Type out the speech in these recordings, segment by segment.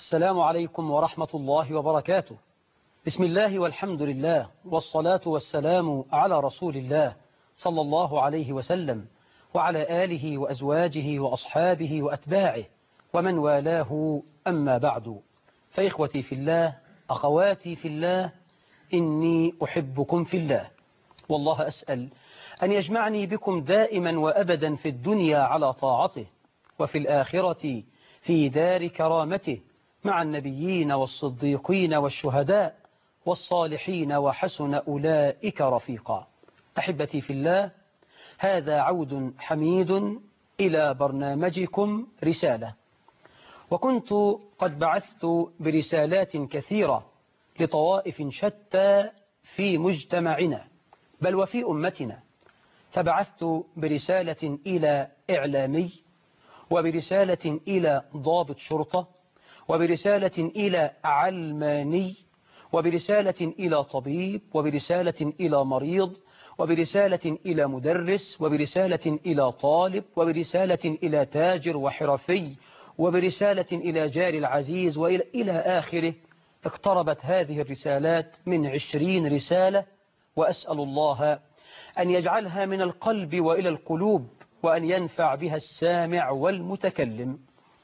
السلام عليكم ورحمة الله وبركاته. بسم الله والحمد لله والصلاة والسلام على رسول الله صلى الله عليه وسلم وعلى آله وأزواجه وأصحابه وأتباعه ومن والاه، أما بعد. فإخوتي في الله، أخواتي في الله، إني أحبكم في الله، والله أسأل أن يجمعني بكم دائما وأبدا في الدنيا على طاعته، وفي الآخرة في دار كرامته مع النبيين والصديقين والشهداء والصالحين، وحسن أولئك رفيقا. أحبتي في الله، هذا عود حميد إلى برنامجكم رسالة، وكنت قد بعثت برسالات كثيرة لطوائف شتى في مجتمعنا بل وفي أمتنا، فبعثت برسالة إلى إعلامي، وبرسالة إلى ضابط شرطة، وبرسالة إلى علماني، وبرسالة إلى طبيب، وبرسالة إلى مريض، وبرسالة إلى مدرس، وبرسالة إلى طالب، وبرسالة إلى تاجر وحرفي، وبرسالة إلى جار العزيز، وإلى آخره. اقتربت هذه الرسالات من 20 رسالة، وأسأل الله أن يجعلها من القلب وإلى القلوب، وأن ينفع بها السامع والمتكلم.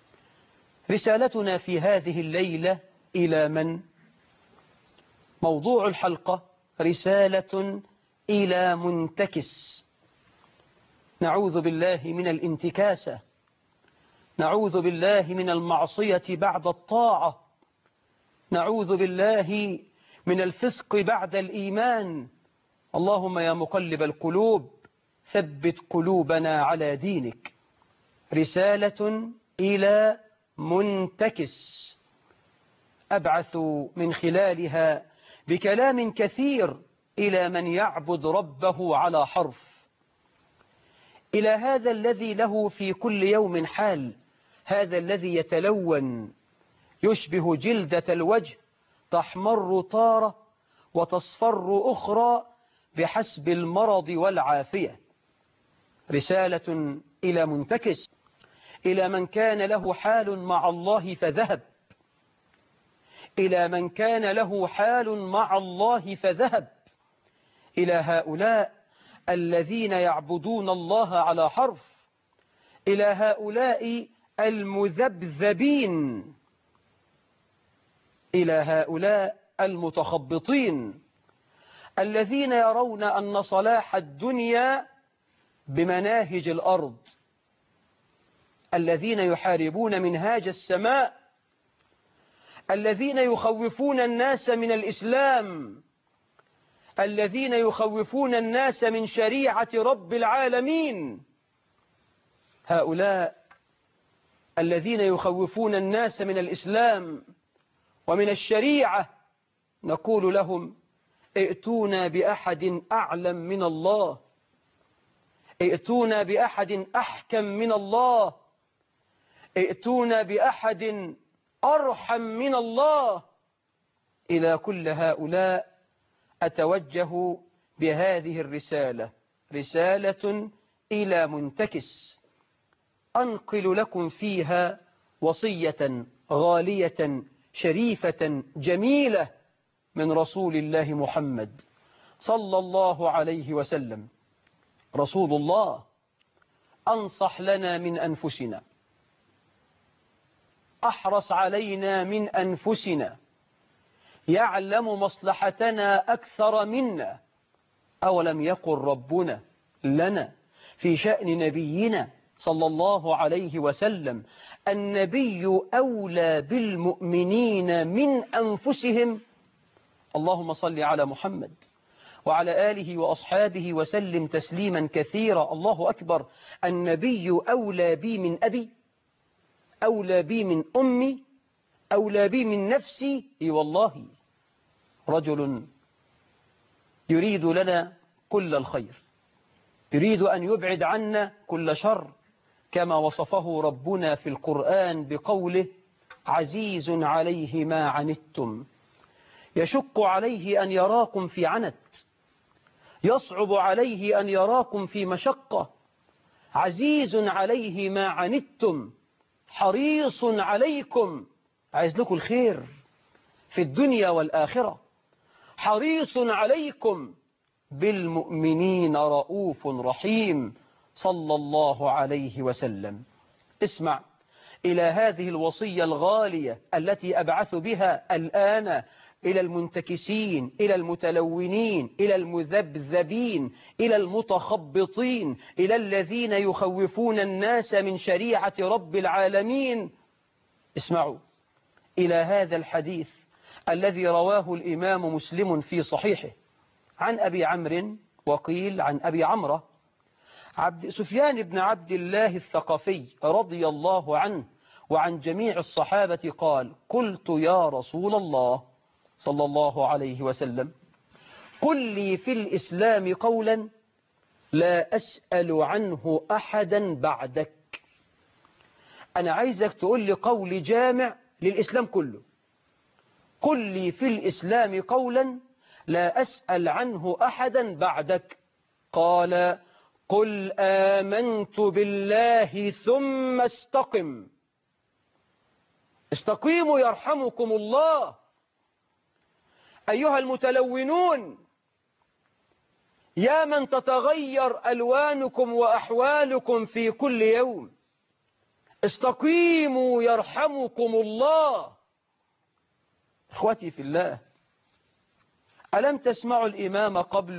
رسالتنا في هذه الليلة إلى من؟ موضوع الحلقة: رسالة إلى منتكس. نعوذ بالله من الانتكاسة، نعوذ بالله من المعصية بعد الطاعة، نعوذ بالله من الفسق بعد الإيمان. اللهم يا مقلب القلوب ثبت قلوبنا على دينك. رسالة إلى منتكس، أبعث من خلالها بكلام كثير إلى من يعبد ربه على حرف، إلى هذا الذي له في كل يوم حال، هذا الذي يتلون يشبه جلدة الوجه، تحمر طارة وتصفر أخرى بحسب المرض والعافية. رسالة إلى منتكس، إلى من كان له حال مع الله فذهب، إلى من كان له حال مع الله فذهب، إلى هؤلاء الذين يعبدون الله على حرف، إلى هؤلاء المذبذبين، إلى هؤلاء المتخبطين الذين يرون أن صلاح الدنيا بمناهج الأرض، الذين يحاربون منهاج السماء، الذين يخوفون الناس من الإسلام، الذين يخوفون الناس من شريعة رب العالمين. هؤلاء الذين يخوفون الناس من الإسلام ومن الشريعة نقول لهم: ائتونا بأحد أعلم من الله، ائتونا بأحد أحكم من الله، ائتونا بأحد أرحم من الله. إلى كل هؤلاء أتوجه بهذه الرسالة، رسالة إلى منتكس، أنقل لكم فيها وصية غالية شريفة جميلة من رسول الله محمد صلى الله عليه وسلم. رسول الله أنصح لنا من أنفسنا، أحرص علينا من أنفسنا، يعلم مصلحتنا أكثر منا. أولم يقل ربنا لنا في شأن نبينا صلى الله عليه وسلم: النبي أولى بالمؤمنين من أنفسهم؟ اللهم صل على محمد وعلى آله وأصحابه وسلم تسليما كثيرا. الله أكبر. النبي أولى بي من أبي، أولى بي من أمي، أولى بي من نفسي. إي والله، رجل يريد لنا كل الخير، يريد أن يبعد عنا كل شر، كما وصفه ربنا في القرآن بقوله: عزيز عليه ما عنتم، يشق عليه أن يراكم في عنت، يصعب عليه أن يراكم في مشقة. عزيز عليه ما عنتم حريص عليكم عايز لكم الخير في الدنيا والآخرة، حريص عليكم بالمؤمنين رؤوف رحيم صلى الله عليه وسلم. اسمع إلى هذه الوصية الغالية التي أبعث بها الآن إلى المنتكسين، إلى المتلونين، إلى المذبذبين، إلى المتخبطين، إلى الذين يخوفون الناس من شريعة رب العالمين. اسمعوا إلى هذا الحديث الذي رواه الإمام مسلم في صحيحه عن أبي عمرو، وقيل عن أبي عمرو، سفيان بن عبد الله الثقفي رضي الله عنه وعن جميع الصحابة قال: قلت يا رسول الله صلى الله عليه وسلم قل لي في الإسلام قولا لا أسأل عنه أحدا بعدك. أنا عايزك تقول لي قول جامع للإسلام كله. قل لي في الإسلام قولا لا أسأل عنه أحدا بعدك. قال: قل آمنت بالله ثم استقم. استقيموا يرحمكم الله. أيها المتلونون، يا من تتغير ألوانكم وأحوالكم في كل يوم، استقيموا يرحمكم الله. إخوتي في الله، ألم تسمعوا الإمام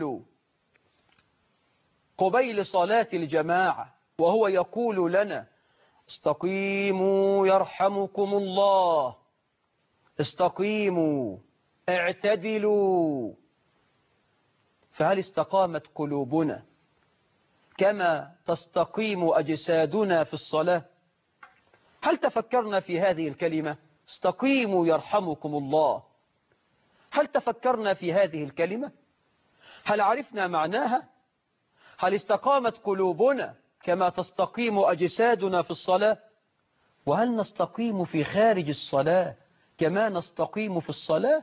قبيل صلاة الجماعة وهو يقول لنا: استقيموا يرحمكم الله، استقيموا، اعتدلوا. فهل استقامت قلوبنا كما تستقيم أجسادنا في الصلاة؟ هل تفكرنا في هذه الكلمة استقيموا يرحمكم الله؟ هل تفكرنا في هذه الكلمة؟ هل عرفنا معناها؟ هل استقامت قلوبنا كما تستقيم أجسادنا في الصلاة؟ وهل نستقيم في خارج الصلاة كما نستقيم في الصلاة؟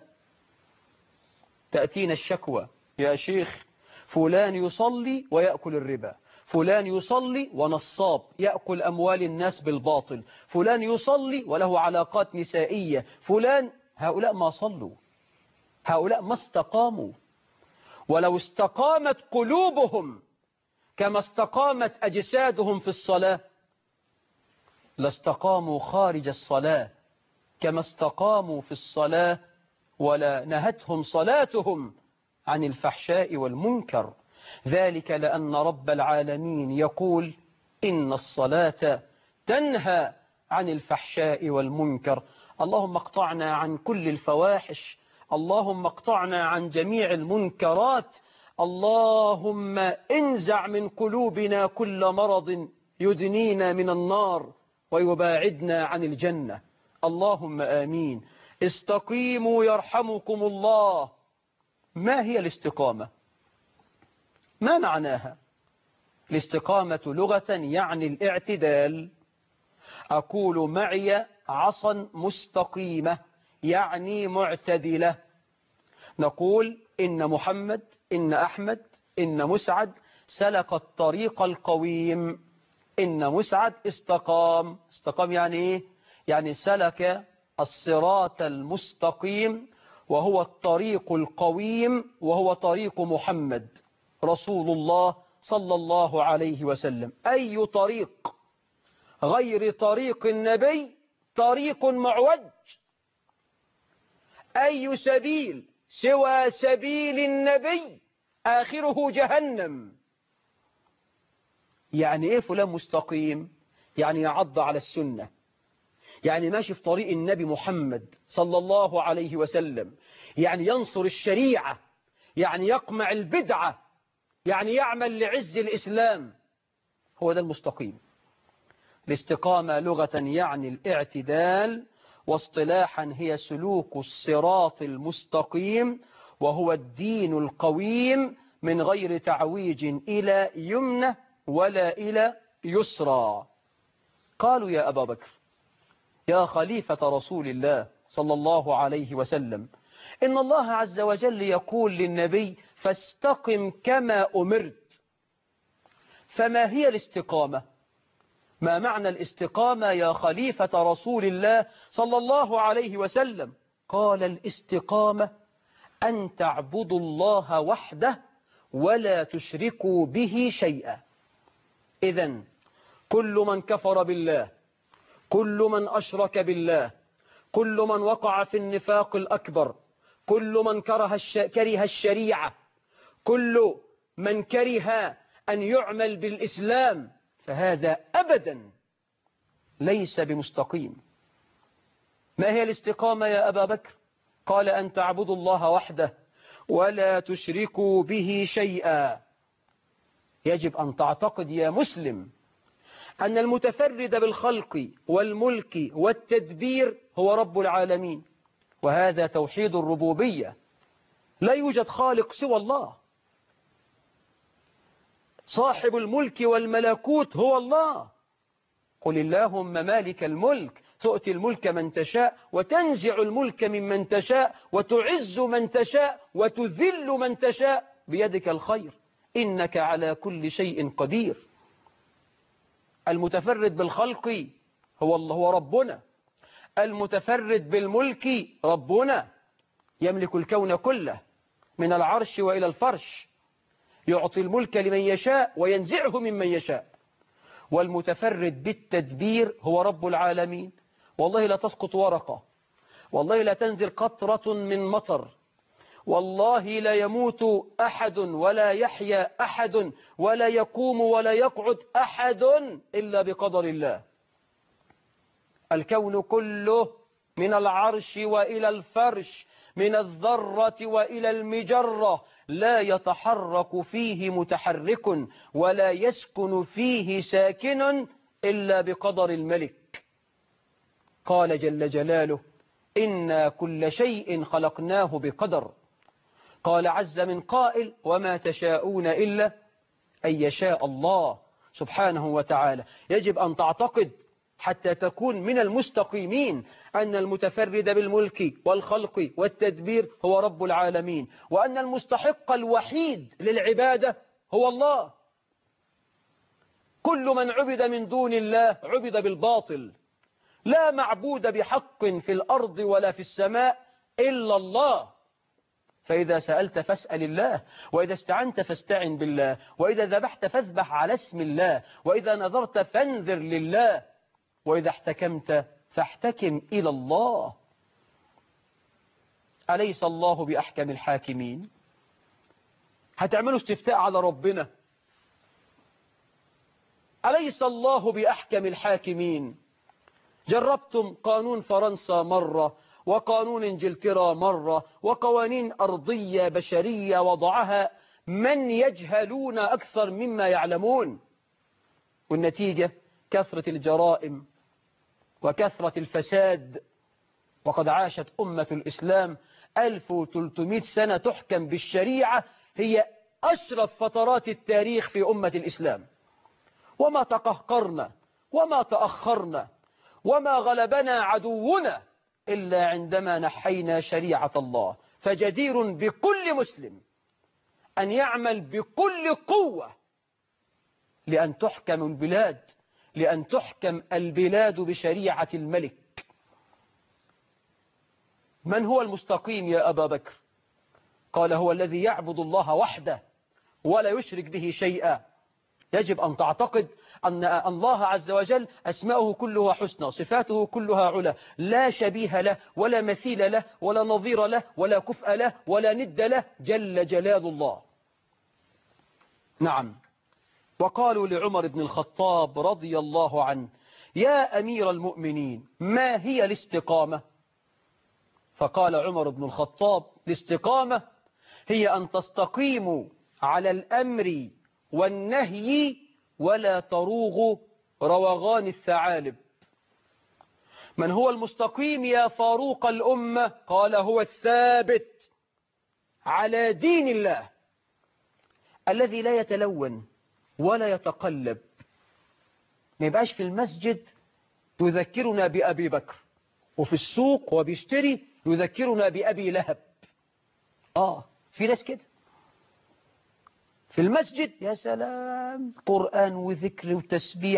تأتينا الشكوى: يا شيخ فلان يصلي ويأكل الربا، فلان يصلي ونصاب يأكل أموال الناس بالباطل، فلان يصلي وله علاقات نسائية، فلان. هؤلاء ما صلوا، هؤلاء ما استقاموا. ولو استقامت قلوبهم كما استقامت أجسادهم في الصلاة لاستقاموا خارج الصلاة كما استقاموا في الصلاة، ولا نهتهم صلاتهم عن الفحشاء والمنكر. ذلك لأن رب العالمين يقول: إن الصلاة تنهى عن الفحشاء والمنكر. اللهم اقطعنا عن كل الفواحش، اللهم اقطعنا عن جميع المنكرات، اللهم انزع من قلوبنا كل مرض يدنينا من النار ويباعدنا عن الجنة. اللهم آمين. استقيموا يرحمكم الله. ما هي الاستقامة؟ ما معناها؟ الاستقامة لغة يعني الاعتدال. أقول معي: عصا مستقيمة، يعني معتدلة. نقول: إن محمد، إن أحمد، إن مسعد سلك الطريق القويم. إن مسعد استقام. استقام يعني إيه؟ يعني سلك الصراط المستقيم، وهو الطريق القويم، وهو طريق محمد رسول الله صلى الله عليه وسلم. أي طريق غير طريق النبي طريق معوج. أي سبيل سوى سبيل النبي آخره جهنم. يعني إيه فلان مستقيم؟ يعني يعض على السنة، يعني ماشي في طريق النبي محمد صلى الله عليه وسلم، يعني ينصر الشريعة، يعني يقمع البدعة، يعني يعمل لعز الإسلام. هو ده المستقيم. الاستقامة لغة يعني الاعتدال، واصطلاحا هي سلوك الصراط المستقيم، وهو الدين القويم من غير تعويج إلى يمنى ولا إلى يسرى. قالوا: يا أبا بكر، يا خليفة رسول الله صلى الله عليه وسلم، إن الله عز وجل يقول للنبي: فاستقم كما أمرت. فما هي الاستقامة؟ ما معنى الاستقامة يا خليفة رسول الله صلى الله عليه وسلم؟ قال الاستقامة أن تعبدوا الله وحده ولا تشركوا به شيئا. إذن كل من كفر بالله، كل من أشرك بالله، كل من وقع في النفاق الأكبر، كل من كره الشريعة، كل من كره أن يعمل بالإسلام، فهذا أبدا ليس بمستقيم. ما هي الاستقامة يا أبا بكر؟ قال أن تعبدوا الله وحده ولا تشركوا به شيئا. يجب أن تعتقد يا مسلم أن المتفرد بالخلق والملك والتدبير هو رب العالمين، وهذا توحيد الربوبية. لا يوجد خالق سوى الله. صاحب الملك والملكوت هو الله. قل اللهم مالك الملك تؤتي الملك من تشاء وتنزع الملك ممن تشاء وتعز من تشاء وتذل من تشاء بيدك الخير إنك على كل شيء قدير. المتفرد بالخلق هو ربنا. المتفرد بالملك ربنا، يملك الكون كله من العرش وإلى الفرش، يعطي الملك لمن يشاء وينزعه ممن يشاء. والمتفرد بالتدبير هو رب العالمين. والله لا تسقط ورقة، والله لا تنزل قطرة من مطر، والله لا يموت أحد ولا يحيا أحد ولا يقوم ولا يقعد أحد إلا بقدر الله. الكون كله من العرش وإلى الفرش، من الذرة وإلى المجرة، لا يتحرك فيه متحرك ولا يسكن فيه ساكن إلا بقدر الملك. قال جل جلاله إنا كل شيء خلقناه بقدر. قال عز من قائل وما تشاءون إلا أن يشاء الله سبحانه وتعالى. يجب أن تعتقد حتى تكون من المستقيمين أن المتفرد بالملك والخلق والتدبير هو رب العالمين، وأن المستحق الوحيد للعبادة هو الله. كل من عبد من دون الله عبد بالباطل. لا معبود بحق في الأرض ولا في السماء إلا الله. فإذا سألت فاسأل الله، وإذا استعنت فاستعن بالله، وإذا ذبحت فاذبح على اسم الله، وإذا نذرت فانذر لله، وإذا احتكمت فاحتكم إلى الله. أليس الله بأحكم الحاكمين؟ هتعملوا استفتاء على ربنا؟ أليس الله بأحكم الحاكمين؟ جربتم قانون فرنسا مرة، وقانون انجلترا مرة، وقوانين أرضية بشرية وضعها من يجهلون أكثر مما يعلمون، والنتيجة كثرة الجرائم وكثرة الفساد. وقد عاشت أمة الإسلام 1300 سنة تحكم بالشريعة، هي أشرف فترات التاريخ في أمة الإسلام. وما تقهقرنا وما تأخرنا وما غلبنا عدونا إلا عندما نحينا شريعة الله. فجدير بكل مسلم أن يعمل بكل قوة لأن تحكم البلاد، لأن تحكم البلاد بشريعة الملك. من هو المستقيم يا أبا بكر؟ قال هو الذي يعبد الله وحده ولا يشرك به شيئا. يجب أن تعتقد أن الله عز وجل أسماؤه كلها حسنى، صفاته كلها علا، لا شبيه له ولا مثيل له ولا نظير له ولا كفء له ولا ند له، جل جلال الله. نعم. وقالوا لعمر بن الخطاب رضي الله عنه يا أمير المؤمنين ما هي الاستقامة؟ فقال عمر بن الخطاب الاستقامة هي أن تستقيموا على الأمر والنهي ولا تروغ روغان الثعالب. من هو المستقيم يا فاروق الأمة؟ قال هو الثابت على دين الله الذي لا يتلون ولا يتقلب. ما يبقاش في المسجد يذكرنا بأبي بكر، وفي السوق وبيشتري يذكرنا بأبي لهب. في ناس كده في المسجد، يا سلام، قرآن وذكر وتسبيح،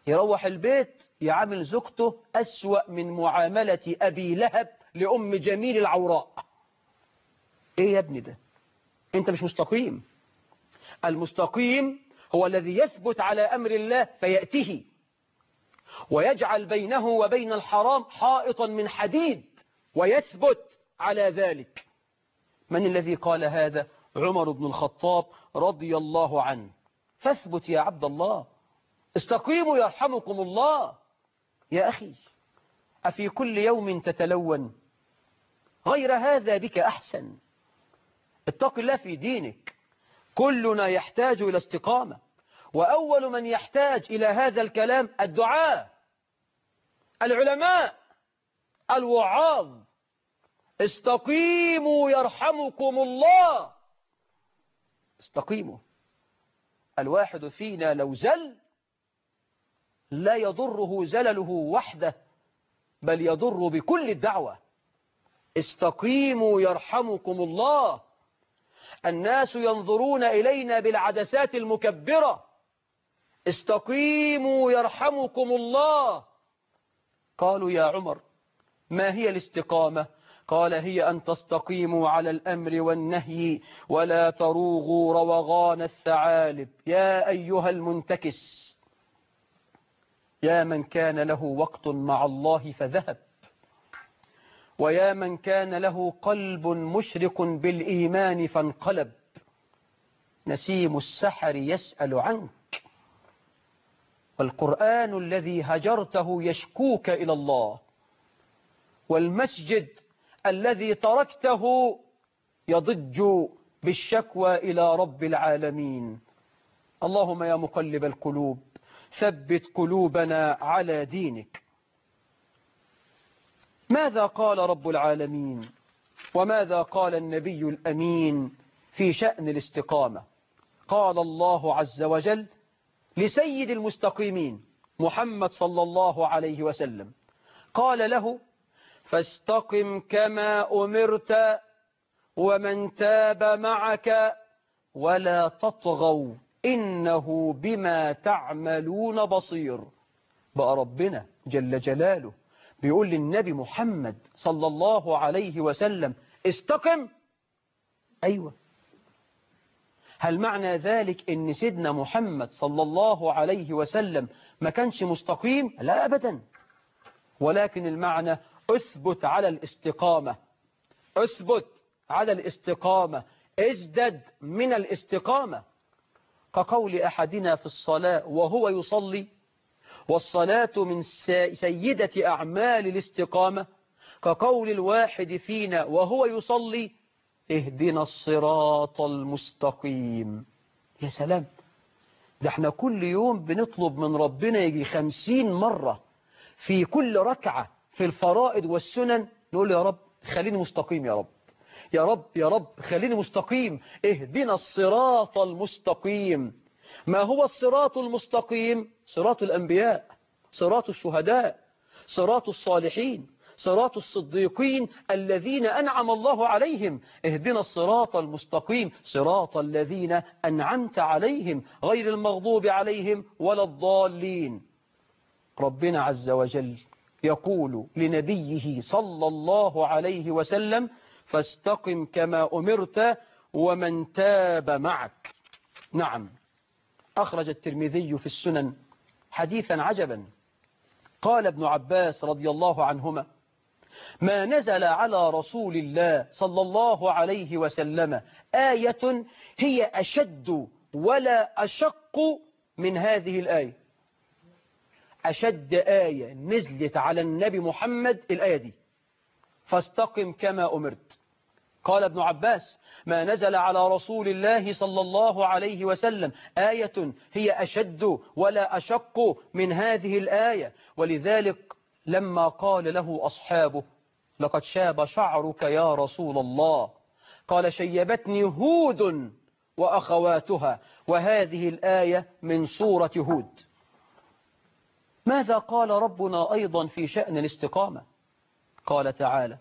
يروح البيت يعامل زوجته أسوأ من معاملة أبي لهب لأم جميل العوراء. إيه يا ابني ده؟ أنت مش مستقيم. المستقيم هو الذي يثبت على أمر الله فيأتيه ويجعل بينه وبين الحرام حائطا من حديد ويثبت على ذلك. من الذي قال هذا؟ عمر بن الخطاب رضي الله عنه. فاثبت يا عبد الله، استقيموا يرحمكم الله. يا أخي، أفي كل يوم تتلون؟ غير هذا بك أحسن. اتق الله في دينك. كلنا يحتاج إلى استقامة، وأول من يحتاج إلى هذا الكلام الدعاة، العلماء، الوعاظ. استقيموا يرحمكم الله. استقيموا. الواحد فينا لو زل لا يضره زلله وحده، بل يضر بكل الدعوة. استقيموا يرحمكم الله. الناس ينظرون إلينا بالعدسات المكبرة. استقيموا يرحمكم الله. قالوا يا عمر ما هي الاستقامة؟ قال هي أن تستقيموا على الأمر والنهي ولا تروغوا روغان الثعالب. يا أيها المنتكس، يا من كان له وقت مع الله فذهب، ويا من كان له قلب مشرق بالإيمان فانقلب، نسيم السحر يسأل عنك، والقرآن الذي هجرته يشكوك إلى الله، والمسجد الذي تركته يضج بالشكوى إلى رب العالمين. اللهم يا مقلب القلوب ثبت قلوبنا على دينك. ماذا قال رب العالمين وماذا قال النبي الأمين في شأن الاستقامة؟ قال الله عز وجل لسيد المستقيمين محمد صلى الله عليه وسلم، قال له فاستقم كما أمرت ومن تاب معك ولا تطغوا إنه بما تعملون بصير. بقى ربنا جل جلاله بيقول للنبي محمد صلى الله عليه وسلم استقم. أيوة. هل معنى ذلك ان سيدنا محمد صلى الله عليه وسلم ما كانش مستقيم؟ لا أبدا، ولكن المعنى اثبت على الاستقامة. اثبت على الاستقامة، ازدد من الاستقامة. كقول أحدنا في الصلاة وهو يصلي، والصلاة من سيدة أعمال الاستقامة، كقول الواحد فينا وهو يصلي اهدنا الصراط المستقيم. يا سلام، ده احنا كل يوم بنطلب من ربنا يجي 50 مرة في كل ركعة في الفرائض والسنن، نقول يا رب خليني مستقيم، يا رب يا رب يا رب خليني مستقيم، اهدنا الصراط المستقيم. ما هو الصراط المستقيم؟ صراط الأنبياء، صراط الشهداء، صراط الصالحين، صراط الصديقين الذين أنعم الله عليهم. اهدنا الصراط المستقيم صراط الذين أنعمت عليهم غير المغضوب عليهم ولا الضالين. ربنا عز وجل يقول لنبيه صلى الله عليه وسلم فاستقم كما أمرت ومن تاب معك. نعم، أخرج الترمذي في السنن حديثا عجبا. قال ابن عباس رضي الله عنهما ما نزل على رسول الله صلى الله عليه وسلم آية هي أشد ولا أشق من هذه الآية. أشد آية نزلت على النبي محمد الآية دي، فاستقم كما أمرت. قال ابن عباس ما نزل على رسول الله صلى الله عليه وسلم آية هي أشد ولا أشق من هذه الآية. ولذلك لما قال له أصحابه لقد شاب شعرك يا رسول الله، قال شيبتني هود وأخواتها، وهذه الآية من سورة هود. ماذا قال ربنا أيضا في شأن الاستقامة؟ قال تعالى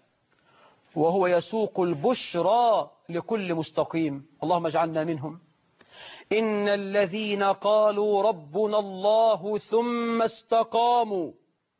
وهو يسوق البشرى لكل مستقيم، اللهم اجعلنا منهم، إن الذين قالوا ربنا الله ثم استقاموا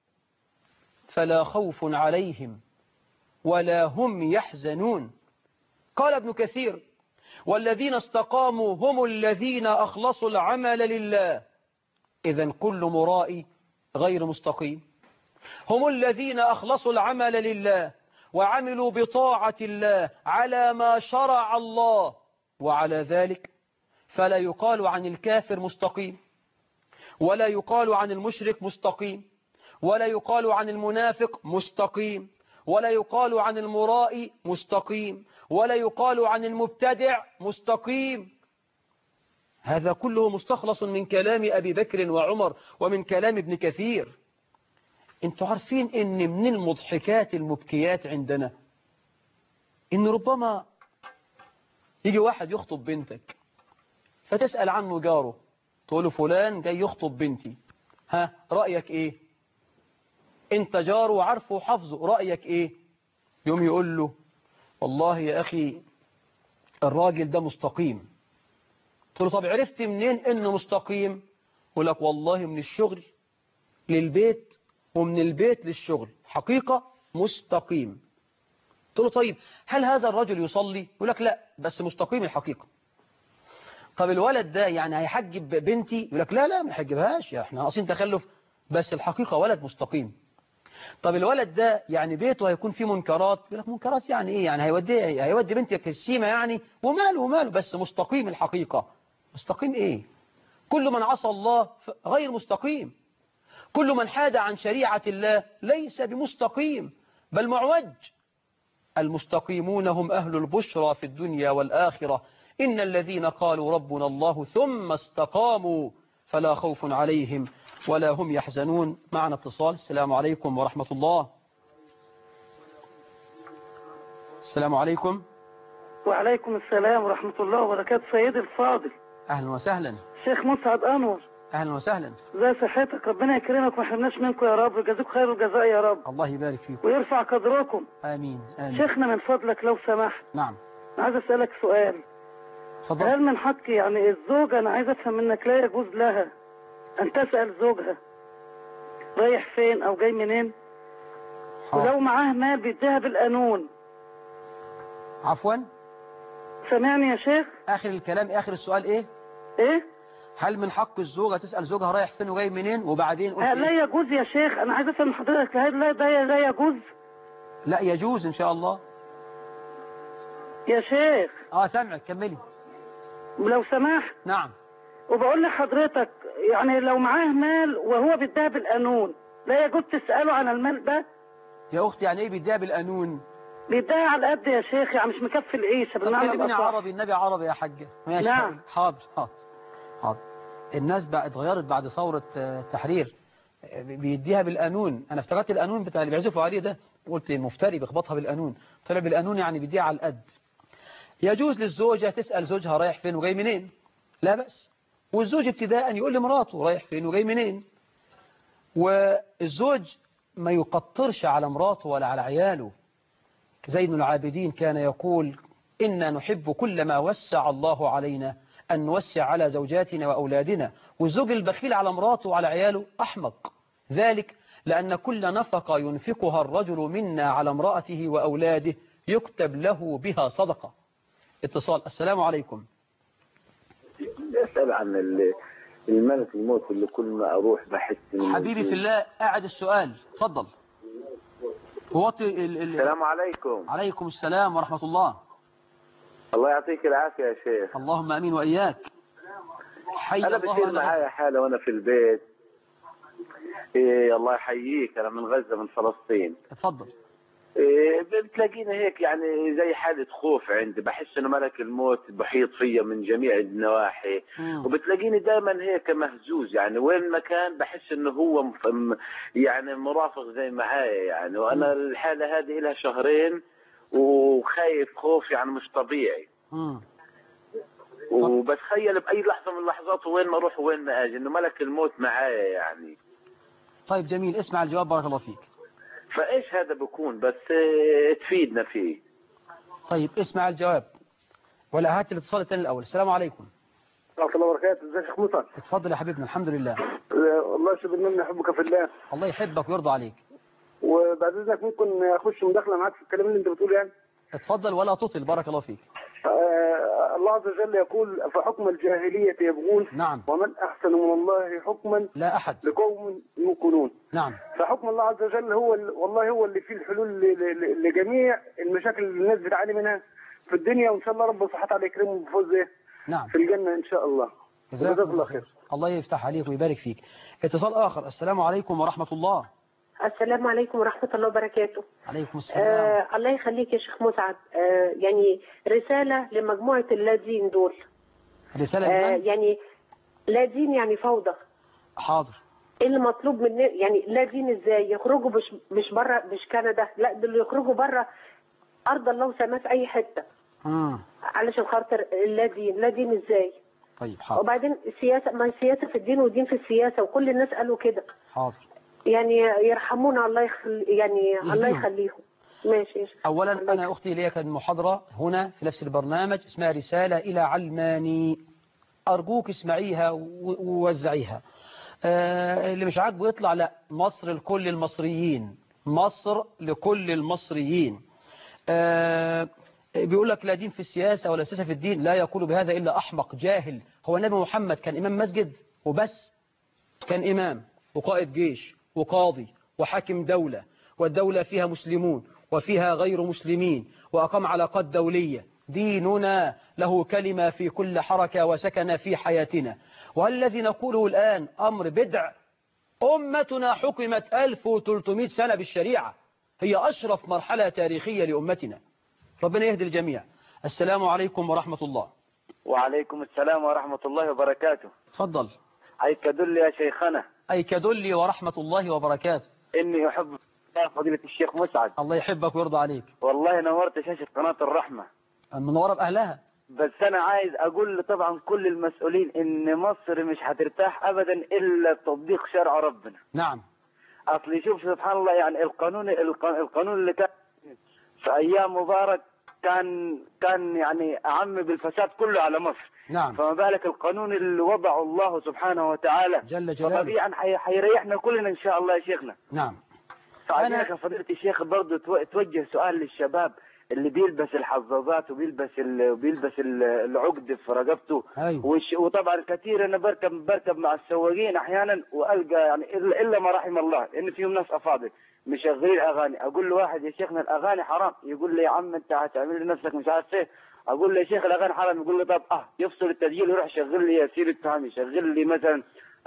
فلا خوف عليهم ولا هم يحزنون. قال ابن كثير: والذين استقاموا هم الذين أخلصوا العمل لله. إذن كل مرائي غير مستقيم. هم الذين أخلصوا العمل لله وعملوا بطاعة الله على ما شرع الله، وعلى ذلك فلا يقال عن الكافر مستقيم، ولا يقال عن المشرك مستقيم، ولا يقال عن المنافق مستقيم، ولا يقال عن المرائي مستقيم، ولا يقال عن المبتدع مستقيم. هذا كله مستخلص من كلام أبي بكر وعمر ومن كلام ابن كثير. انتوا عارفين ان من المضحكات المبكيات عندنا ان ربما يجي واحد يخطب بنتك فتسأل عنه جاره، تقول له فلان جاي يخطب بنتي، ها رأيك ايه؟ انت جاره وعارفه وحافظه، رأيك ايه؟ يوم يقول له والله يا اخي الراجل ده مستقيم. تقول له طب عرفت منين انه مستقيم؟ يقول لك والله من الشغل للبيت ومن البيت للشغل حقيقة مستقيم. تقول له طيب هل هذا الرجل يصلي؟ يقول لك لا بس مستقيم الحقيقة. طب الولد ده يعني هيحجب بنتي؟ يقول لك لا لا ما يحجبهاش، يا احنا قاصين تخلف، بس الحقيقة ولد مستقيم. طب الولد ده يعني بيته هيكون فيه منكرات؟ يقول لك منكرات يعني ايه؟ يعني هيودي بنتك السيمة يعني؟ وماله بس مستقيم الحقيقة. مستقيم ايه؟ كل من عصى الله غير مستقيم، كل من حاد عن شريعة الله ليس بمستقيم بل معوج. المستقيمون هم أهل البشرى في الدنيا والآخرة. إن الذين قالوا ربنا الله ثم استقاموا فلا خوف عليهم ولا هم يحزنون. معنا اتصال. السلام عليكم ورحمة الله. السلام عليكم. وعليكم السلام ورحمة الله وبركاته. سيدي الفاضل، أهلا وسهلا. شيخ مسعد أنور، أهلا وسهلا. ازي صحتك؟ ربنا يكرمك وما يحرمناش منكم يا رب، ويجازيك خير الجزاء يا رب، الله يبارك فيكم ويرفع قدركم. آمين آمين. شيخنا من فضلك لو سمحت، نعم. أنا عايز أسألك سؤال. تفضل. هل من حق يعني الزوجة، أنا عايز أفهم منك، لا يجوز لها أن تسأل زوجها رايح فين أو جاي منين؟ ولو معاه مال بيديها بالقانون. عفوا سامعني يا شيخ؟ آخر الكلام، آخر السؤال إيه؟ إيه؟ هل من حق الزوجة تسأل زوجها رايح فين وجاي منين؟ وبعدين قلت لا إيه؟ يجوز يا شيخ، أنا عايز أفهم حضرتك. لا يجوز. لا يجوز إن شاء الله. يا شيخ سامعك كملي. لو سمحت. نعم. وبقول لحضرتك يعني لو معاه مال وهو بيديها بالقانون، لا يجوز تسأله عن المال ده؟ يا أختي يعني إيه بيديها بالقانون؟ بيديها على قد يا شيخ، يعني مش مكفي العيشة بالمعنى كلمني الأصح. عربي، النبي عربي يا حاجة. ماشي. نعم. حاضر. الناس بقى اتغيرت بعد ثورة التحرير، بيديها بالقانون. أنا افتكرت القانون بتاع اللي بيعزفوا عليه ده، قلت مفتري بيخبطها بالقانون، طلع بالقانون يعني بيديها على القد. يجوز للزوجة تسأل زوجها رايح فين وجاي منين، لا بأس. والزوج ابتداء يقول لمراته رايح فين وجاي منين. والزوج ما يقطرش على مراته ولا على عياله. زين العابدين كان يقول إنا نحب كل ما وسع الله علينا أن نوسع على زوجاتنا وأولادنا. والزوج البخيل على مراته وعلى عياله أحمق، ذلك لأن كل نفقة ينفقها الرجل منا على امرأته وأولاده يكتب له بها صدقة. اتصال. السلام عليكم. أسأل عن الملك الموت اللي كل ما أروح بحس حبيبي في الله قاعد السؤال، تفضل. السلام عليكم. عليكم السلام ورحمة الله. الله يعطيك العافية يا شيخ. اللهم أمين وإياك. أنا بصير معايا حالة وأنا في البيت. الله يحييك، أنا من غزة من فلسطين. اتفضل. بتلاقينا هيك يعني زي حالة خوف عندي، بحس إنه ملك الموت بحيط فيا من جميع النواحي. وبتلاقيني دائما هيك مهزوز، يعني وين ما كان بحس إنه هو يعني مرافق زي معايا يعني. وأنا الحالة هذه لها شهرين وخايف خوف يعني مش طبيعي. وبتخيل بأي لحظة من اللحظات وين ما أروح وين ما أجي إنه ملك الموت معايا يعني. طيب جميل، اسمع الجواب بارك الله فيك. فإيش هذا بكون بس تفيدنا فيه. طيب اسمع الجواب، ولا هات الاتصال الثاني الأول. السلام عليكم. ورحمة الله وبركاته. ازيك يا شيخ مصعب؟ اتفضل يا حبيبنا. الحمد لله. والله شوف اني احبك في الله. الله يحبك ويرضى عليك. وبعد اذنك ممكن اخش مداخله معاك في الكلام اللي انت بتقوله يعني؟ اتفضل ولا تطل. بارك الله فيك. الله عز وجل يقول فحكم الجاهلية يبغون. نعم. ومن أحسن من الله حكما لا أحد. لقوم يوقنون. نعم. فحكم الله عز وجل هو والله هو اللي فيه الحلول لجميع المشاكل اللي الناس بتعاني منها في الدنيا، وإن شاء الله رب سبحانه وتعالى يكرمهم بفوز نعم في الجنة إن شاء الله. جزاك الله خير. الله يفتح عليك ويبارك فيك. اتصال آخر. السلام عليكم ورحمة الله. السلام عليكم ورحمة الله وبركاته. عليكم السلام. الله يخليك يا شيخ مسعد. يعني رسالة لمجموعة اللادين دول. رسالة يعني لا دين يعني فوضى. حاضر. ايه اللي مطلوب مننا؟ يعني لا دين ازاي؟ يخرجوا مش بره، مش كندا، لا دول يخرجوا بره ارض الله وسماه في اي حته. علشان خاطر لا دين. لا دين ازاي؟ طيب حاضر. وبعدين السياسه، ما السياسه في الدين والدين في السياسه، وكل الناس قالوا كده. حاضر. يعني يرحمونا الله يعني الله يخليهم. ماشي. اولا انا اختي ليا كان محاضره هنا في نفس البرنامج اسمها رساله الى علماني، ارجوك اسمعيها ووزعيها. اللي مش عاجبه يطلع. لا، مصر لكل المصريين، مصر لكل المصريين. بيقول لك لا دين في السياسة ولا سياسة في الدين. لا يقول بهذا إلا أحمق جاهل. هو النبي محمد كان إمام مسجد وبس؟ كان إمام وقائد جيش وقاضي وحاكم دولة، والدولة فيها مسلمون وفيها غير مسلمين، وأقام علاقات دولية. ديننا له كلمة في كل حركة وسكن في حياتنا. والذي نقوله الآن أمر بدع. أمتنا حكمت 1300 سنة بالشريعة، هي أشرف مرحلة تاريخية لأمتنا. ربنا يهدي الجميع. السلام عليكم ورحمة الله. وعليكم السلام ورحمة الله وبركاته. تفضل. أي كدل يا شيخنا. أي كدل ورحمة الله وبركاته. إني أحب فضيلة الشيخ مسعد. الله يحبك ويرضى عليك. والله نورت شاشة قناة الرحمة. منورة بأهلها. بس أنا عايز أقول طبعا كل المسؤولين إن مصر مش هترتاح أبدا إلا بتطبيق شرع ربنا. نعم. أصلي شوف سبحان الله، يعني القانون اللي كان في أيام مبارك كان يعني أعم بالفساد كله على مصر. نعم. فما بالك القانون اللي وضعه الله سبحانه وتعالى جل جلاله. فطبيعا حيريحنا كلنا إن شاء الله يا شيخنا. نعم. فأنا كفضيلة الشيخ برضه توجه سؤال للشباب اللي بيلبس الحظاظات وبيلبس العقد في رقبته. أيوه. وطبعا كثير انا بركب مع السواقين احيانا والقى يعني الا ما رحم الله ان فيهم ناس افاضل مشغلين اغاني. اقول له واحد يا شيخنا الاغاني حرام، يقول لي يا عم انت هتعمل لنفسك مش عارف ايه. اقول له يا شيخ الاغاني حرام، يقول لي طب يفصل التسجيل ويروح يشغل لي ياسين التهامي، يشغل لي مثلا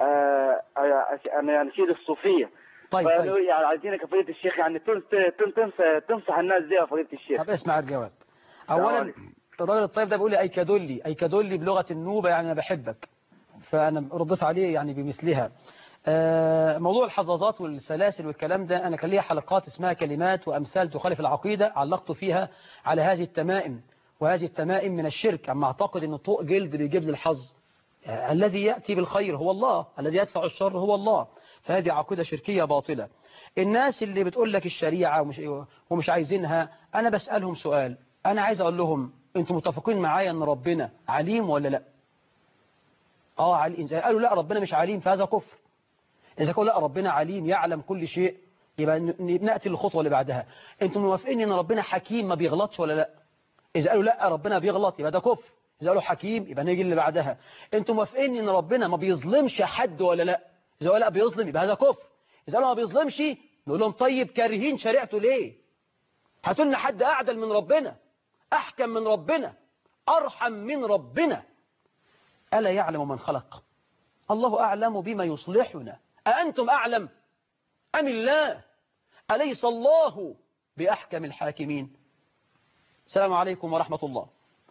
انا نشيد الصوفيه. طيب. يعني عايزينك فضيلة الشيخ يعني تنصح الناس زي فضيلة الشيخ. طب اسمع الجواب. اولا الراجل الطيب ده بيقول لي اي كدولي بلغة النوبة، يعني انا بحبك، فانا رديت عليه يعني بمثلها. موضوع الحظاظات والسلاسل والكلام ده انا كان ليا حلقات اسمها كلمات وامثال تخالف العقيدة، علقت فيها على هذه التمائم، وهذه التمائم من الشرك. اما اعتقد ان طوق جلد بيجيب لي الحظ. الذي يأتي بالخير هو الله، الذي يدفع الشر هو الله. فهذه عقيدة شركية باطلة. الناس اللي بتقول لك الشريعة ومش عايزينها، أنا بسألهم سؤال. أنا عايز أقول لهم أنتم متفقين معايا أن ربنا عليم ولا لا؟ عليم. إذا قالوا لا ربنا مش عليم فهذا كفر. إذا قالوا لا ربنا عليم يعلم كل شيء، يبقى نأتي للخطوة اللي بعدها. أنتم موافقين أن ربنا حكيم ما بيغلطش ولا لا؟ إذا قالوا لا ربنا بيغلط يبقى ده كفر. إذا قالوا حكيم يبقى نيجي اللي بعدها. أنتم موافقين أن ربنا ما بيظلمش حد ولا لا؟ إذا قالوا لا بيظلم يبقى هذا كفر. إذا قالوا ما بيظلمش نقول لهم طيب كارهين شريعته ليه؟ هاتوا لنا حد أعدل من ربنا، أحكم من ربنا، أرحم من ربنا. ألا يعلم من خلق؟ الله أعلم بما يصلحنا. أأنتم أعلم أم الله؟ أليس الله بأحكم الحاكمين؟ السلام عليكم ورحمة الله.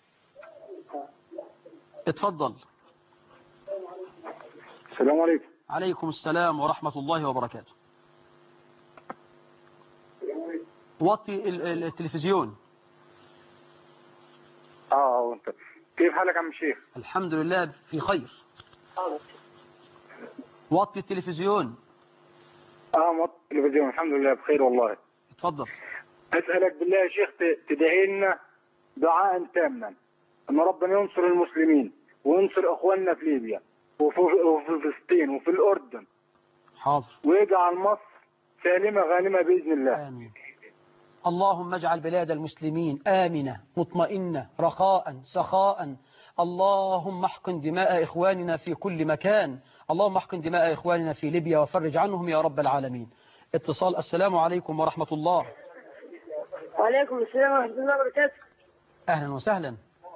اتفضل. السلام عليكم. عليكم السلام ورحمة الله وبركاته. وطي التلفزيون. وانت كيف حالك عم الشيخ؟ الحمد لله في خير. وطي التلفزيون. وطي التلفزيون. الحمد لله بخير والله. اتفضل. أسألك بالله يا شيخ تدعي لنا دعاء تاما أن ربنا ينصر المسلمين وانصر اخواننا في ليبيا وفي فلسطين وفي الاردن. حاضر. واجعل مصر سالمه غانمه باذن الله. آمين. اللهم اجعل بلاد المسلمين آمنة مطمئنة رخاء سخاء. اللهم احقن دماء إخواننا في كل مكان. اللهم احقن دماء إخواننا في ليبيا وفرج عنهم يا رب العالمين. اتصال. السلام عليكم ورحمة الله. وعليكم السلام ورحمة الله وبركاته. أهلا وسهلا.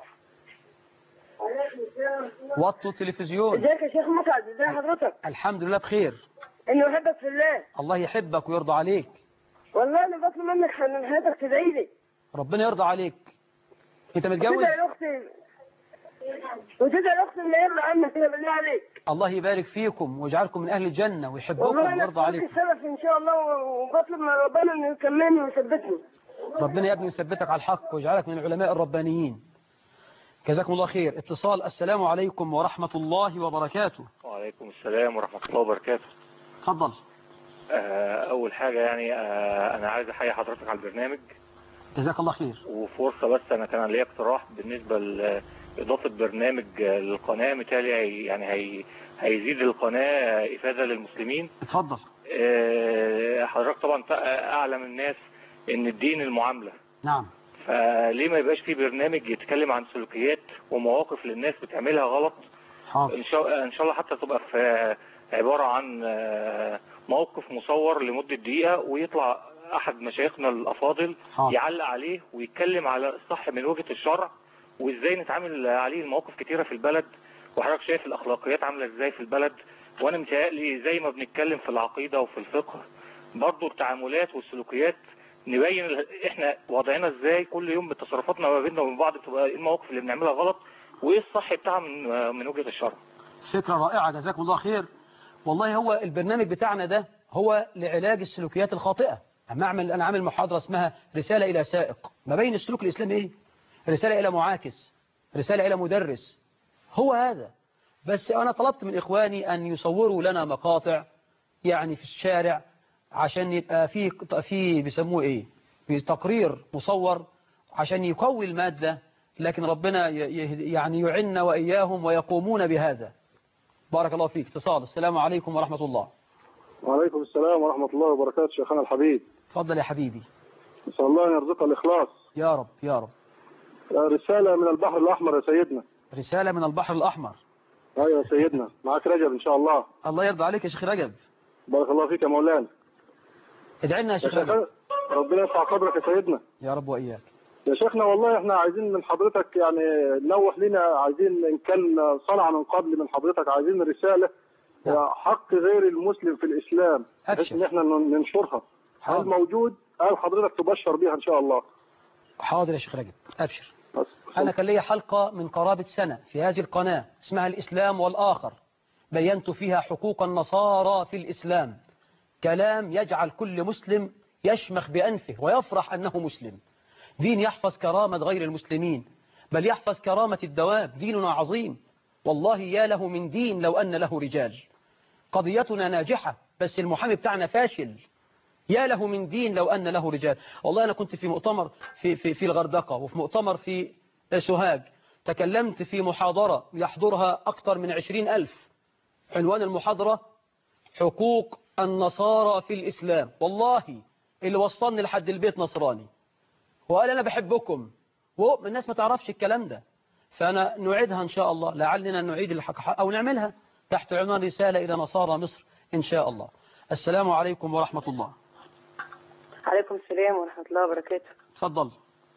وطوا التلفزيون. ازيك يا شيخ مسعد؟ ازي حضرتك؟ الحمد لله بخير. اني احبك في الله. الله يحبك ويرضى عليك. والله انا بطلب منك من حضرتك تدعي لي. ربنا يرضى عليك. انت متجوز؟ وتدعي لاختي اللي يرضى عنك كده بالله عليك. الله يبارك فيكم ويجعلكم من اهل الجنه ويحبكم ويرضى عليكم. والله انا السبب ان شاء الله، وبطلب من ربنا انه يكملني ويثبتني. ربنا يا ابني يثبتك على الحق ويجعلك من العلماء الربانيين. جزاكم الله خير. اتصال. السلام عليكم ورحمة الله وبركاته. وعليكم السلام ورحمة الله وبركاته. اتفضل. أول حاجة يعني أنا عايز أحيي حضرتك على البرنامج. جزاك الله خير. وفرصة بس أنا كان لي اقتراح بالنسبة لإضافة برنامج للقناة، متهيألي يعني هيزيد القناة إفادة للمسلمين. اتفضل. حضرتك طبعا أعلم الناس إن الدين المعاملة. نعم. فليه ما يبقاش في برنامج يتكلم عن سلوكيات ومواقف للناس بتعملها غلط؟ حاضر. ان شاء الله حتى تبقى في عبارة عن موقف مصور لمدة دقيقة، ويطلع احد مشايخنا الافاضل حاضر. يعلق عليه ويتكلم على الصح من وجهة الشرع، وازاي نتعامل عليه. المواقف كتيرة في البلد، وحضرتك شايف الاخلاقيات عاملة ازاي في البلد. وانا متهيألي زي ما بنتكلم في العقيدة وفي الفقه، برضو التعاملات والسلوكيات نبين احنا وضعنا ازاي كل يوم بتصرفاتنا ما بيننا وبين بعض، بتبقى ايه المواقف اللي بنعملها غلط وايه الصح بتاعها من وجهة الشرع. فكرة رائعة جزاكم الله خير. والله هو البرنامج بتاعنا ده هو لعلاج السلوكيات الخاطئة. أنا عامل محاضرة اسمها رسالة إلى سائق، ما بين السلوك الإسلامي إيه؟ رسالة إلى معاكس، رسالة إلى مدرس. هو هذا. بس أنا طلبت من إخواني أن يصوروا لنا مقاطع يعني في الشارع عشان يبقى في بيسموه ايه، تقرير مصور عشان يقوي المادة. لكن ربنا يعني يعنا وإياهم ويقومون بهذا. بارك الله فيك. اتصال. السلام عليكم ورحمة الله. وعليكم السلام ورحمة الله وبركاته. شيخنا الحبيب. تفضل يا حبيبي. نسأل الله أن يرزقك الإخلاص. يا رب يا رب. رسالة من البحر الأحمر يا سيدنا. رسالة من البحر الأحمر. أيوة يا سيدنا. معك رجب إن شاء الله. الله يرضى عليك يا شيخ رجب. بارك الله فيك يا مولانا. ادعي لنا يا شيخ رجب. ربنا يرفع قدرك يا سيدنا. يا رب وإياك. يا شيخنا والله احنا عايزين من حضرتك يعني نوح لنا، عايزين إن كان صنع من قبل من حضرتك، عايزين رسالة حق غير المسلم في الإسلام بحيث إن احنا ننشرها. هل موجود؟ هل حضرتك تبشر بيها إن شاء الله؟ حاضر يا شيخ رجب. أبشر. أنا كان لي حلقة من قرابة سنة في هذه القناة اسمها الإسلام والآخر، بينت فيها حقوق النصارى في الإسلام. كلام يجعل كل مسلم يشمخ بأنفه ويفرح أنه مسلم. دين يحفظ كرامة غير المسلمين، بل يحفظ كرامة الدواب. ديننا عظيم والله، يا له من دين لو أن له رجال. قضيتنا ناجحة بس المحامي بتاعنا فاشل. يا له من دين لو أن له رجال. والله أنا كنت في مؤتمر في الغردقة، وفي مؤتمر في سوهاج. تكلمت في محاضرة يحضرها أكثر من 20,000. عنوان المحاضرة حقوق النصارى في الإسلام. والله اللي وصلني لحد البيت نصراني وقال أنا بحبكم، والناس ما تعرفش الكلام ده. فأنا نعيدها إن شاء الله، لعلنا نعيد الحق أو نعملها تحت عنوان رسالة إلى نصارى مصر إن شاء الله. السلام عليكم ورحمة الله. عليكم السلام ورحمة الله وبركاته. تفضل.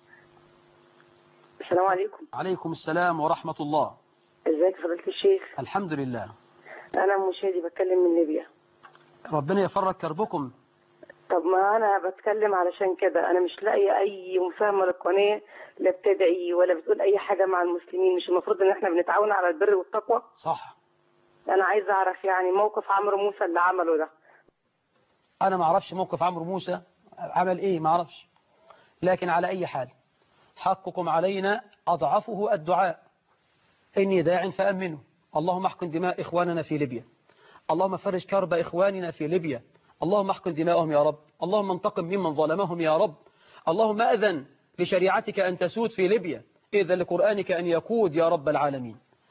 السلام عليكم. عليكم السلام ورحمة الله. ازيك فضيلة الشيخ؟ الحمد لله. أنا أم شادي بتكلم من ليبيا. ربنا يفرج كربكم. طب ما أنا بتكلم علشان كده، أنا مش لاقية أي مساهمة للقناة، لا بتدعي ولا بتقول أي حاجة مع المسلمين. مش المفروض إن إحنا بنتعاون على البر والتقوى؟ صح. أنا عايزة أعرف يعني موقف عمرو موسى اللي عمله ده. أنا ما أعرفش موقف عمرو موسى عمل إيه، ما أعرفش. لكن على أي حال حقكم علينا أضعفه الدعاء. إني داع فأمنوا. اللهم احقن دماء إخواننا في ليبيا. اللهم فرج كرب إخواننا في ليبيا. اللهم احقن دماءهم يا رب. اللهم انتقم ممن ظلمهم يا رب. اللهم أذن لشريعتك أن تسود في ليبيا، إذن لقرآنك أن يقود يا رب العالمين.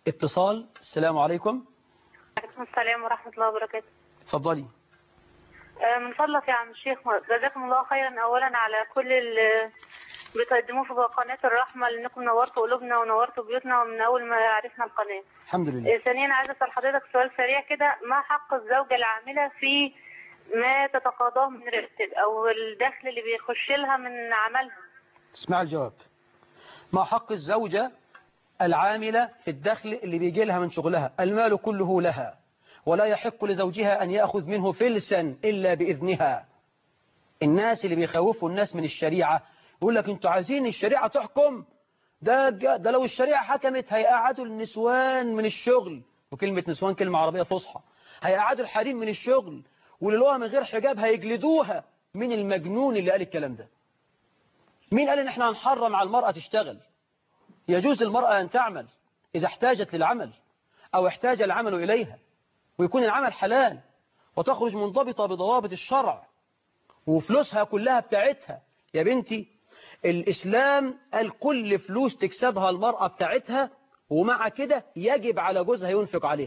اتصال. السلام عليكم. وعليكم السلام ورحمة الله وبركاته. اتفضلي. من فضلك يا عم الشيخ، جزاكم الله خيرا أولا على كل اللي بتقدموه في قناة الرحمة، لأنكم نورتوا قلوبنا ونورتوا بيوتنا من أول ما عرفنا القناة. الحمد لله. ثانيا عايزة أسأل حضرتك سؤال سريع كده، ما حق الزوجة العاملة في ما تتقاضاه من راتب أو الدخل اللي بيخش لها من عملها؟ اسمع الجواب. ما حق الزوجة العاملة في الدخل اللي بيجي لها من شغلها؟ المال كله لها، ولا يحق لزوجها أن يأخذ منه فلسا إلا بإذنها. الناس اللي بيخوفوا الناس من الشريعة يقول لك انتوا عايزين الشريعة تحكم، ده لو الشريعة حكمت هيقعدوا النسوان من الشغل، وكلمة نسوان كلمة عربية فصحى، هيقعدوا الحريم من الشغل، وللوها من غير حجاب هيجلدوها. من المجنون اللي قال الكلام ده؟ مين قال ان احنا هنحرم على المرأة تشتغل؟ يجوز للمرأة أن تعمل إذا احتاجت للعمل أو احتاج العمل إليها، ويكون العمل حلال وتخرج منضبطة بضوابط الشرع وفلوسها كلها بتاعتها. يا بنتي الإسلام قال كل فلوس تكسبها المرأة بتاعتها، ومع كده يجب على جوزها ينفق عليها،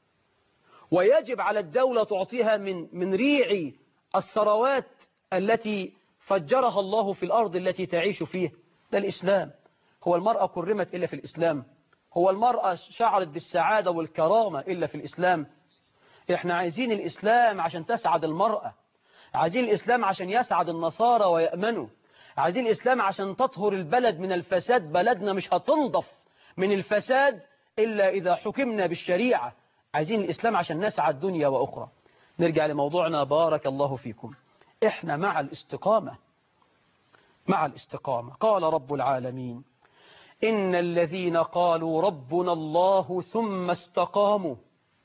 ويجب على الدولة تعطيها من ريع الثروات التي فجرها الله في الأرض التي تعيش فيها. ده الإسلام. هو المرأة كرمت إلا في الإسلام؟ هو المرأة شعرت بالسعادة والكرامة إلا في الإسلام؟ إحنا عايزين الإسلام عشان تسعد المرأة، عايزين الإسلام عشان يسعد النصارى ويأمنوا، عايزين الإسلام عشان تطهر البلد من الفساد. بلدنا مش هتنضف من الفساد إلا إذا حكمنا بالشريعة. عايزين الإسلام عشان نسعد دنيا وأخرى. نرجع لموضوعنا. بارك الله فيكم. إحنا مع الاستقامة، مع الاستقامة. قال رب العالمين: إن الذين قالوا ربنا الله ثم استقاموا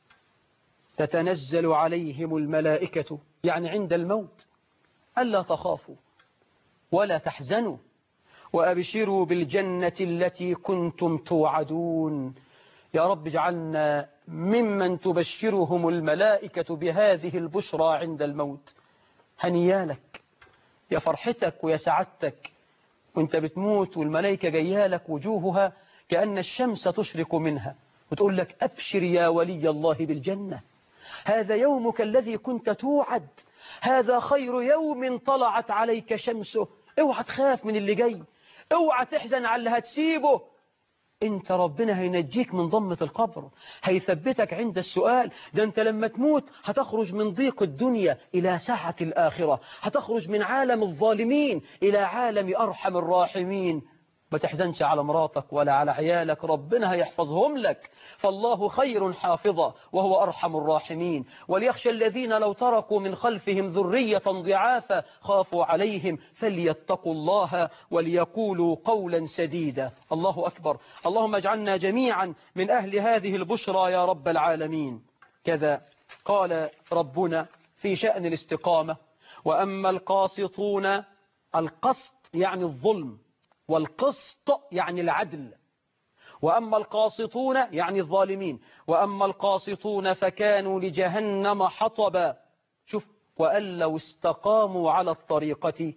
تتنزل عليهم الملائكة، يعني عند الموت، ألا تخافوا ولا تحزنوا وأبشروا بالجنة التي كنتم توعدون. يا رب اجعلنا ممن تبشرهم الملائكة بهذه البشرى عند الموت. هنيالك، يا فرحتك ويا سعادتك وانت بتموت والملائكة جايالك وجوهها كأن الشمس تشرق منها وتقول لك: أبشر يا ولي الله بالجنة، هذا يومك الذي كنت توعد، هذا خير يوم طلعت عليك شمسه. اوعى تخاف من اللي جاي، اوعى تحزن على اللي هتسيبه. انت ربنا هينجيك من ضمة القبر، هيثبتك عند السؤال. ده انت لما تموت هتخرج من ضيق الدنيا إلى سعة الآخرة، هتخرج من عالم الظالمين إلى عالم أرحم الراحمين. ما تحزنش على مراتك ولا على عيالك، ربنا هيحفظهم لك، فالله خير حافظا وهو أرحم الراحمين. وليخشى الذين لو تركوا من خلفهم ذرية ضعافا خافوا عليهم فليتقوا الله وليقولوا قولا سديدا. الله أكبر. اللهم اجعلنا جميعا من أهل هذه البشرى يا رب العالمين. كذا قال ربنا في شأن الاستقامة: وأما القاسطون، القسط يعني الظلم، والقسط يعني العدل، وأما القاسطون يعني الظالمين، وأما القاسطون فكانوا لجهنم حطبا. شوف: وأن لو استقاموا على الطريقة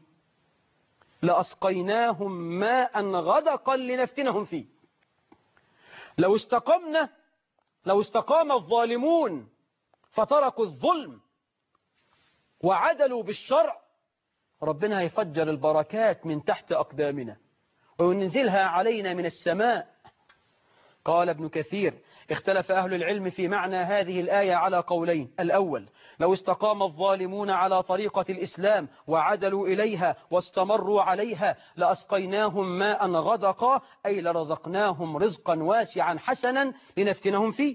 لأسقيناهم ماء غدقا لنفتنهم فيه. لو استقام الظالمون فتركوا الظلم وعدلوا بالشرع، ربنا هيفجر البركات من تحت أقدامنا وينزلها علينا من السماء. قال ابن كثير: اختلف أهل العلم في معنى هذه الآية على قولين: الأول: لو استقام الظالمون على طريقة الإسلام وعدلوا إليها واستمروا عليها لأسقيناهم ماء غدقا، أي لرزقناهم رزقا واسعا حسنا لنفتنهم فيه.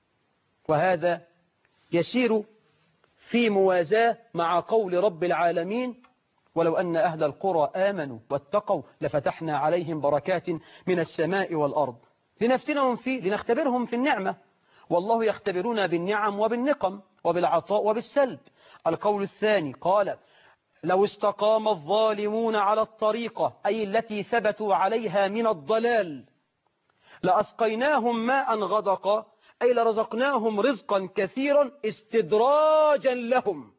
وهذا يسير في موازاة مع قول رب العالمين: ولو أن أهل القرى آمنوا واتقوا لفتحنا عليهم بركات من السماء والأرض. لنفتنهم فيه، لنختبرهم في النعمة، والله يختبرنا بالنعم وبالنقم وبالعطاء وبالسلب. القول الثاني قال: لو استقام الظالمون على الطريقة، أي التي ثبتوا عليها من الضلال، لأسقيناهم ماء غدقا، أي لرزقناهم رزقا كثيرا استدراجا لهم،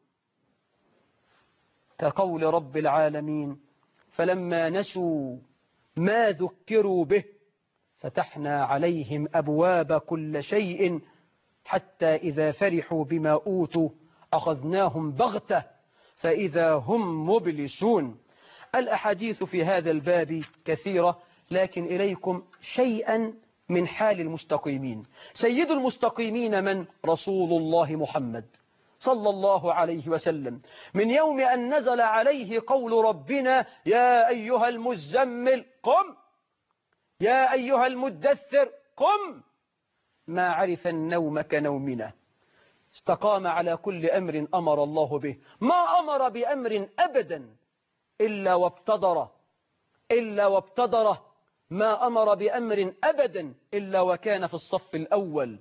كقول رب العالمين: فلما نسوا ما ذكروا به فتحنا عليهم أبواب كل شيء حتى إذا فرحوا بما أوتوا أخذناهم بغتة فإذا هم مبلسون. الأحاديث في هذا الباب كثيرة، لكن إليكم شيئا من حال المستقيمين. سيد المستقيمين من؟ رسول الله محمد صلى الله عليه وسلم. من يوم أن نزل عليه قول ربنا يا أيها المزمل قم، يا أيها المدثر قم، ما عرف النوم كنومنا. استقام على كل أمر أمر الله به، ما أمر بأمر أبدا إلا وابتدره، ما أمر بأمر أبدا إلا وكان في الصف الأول.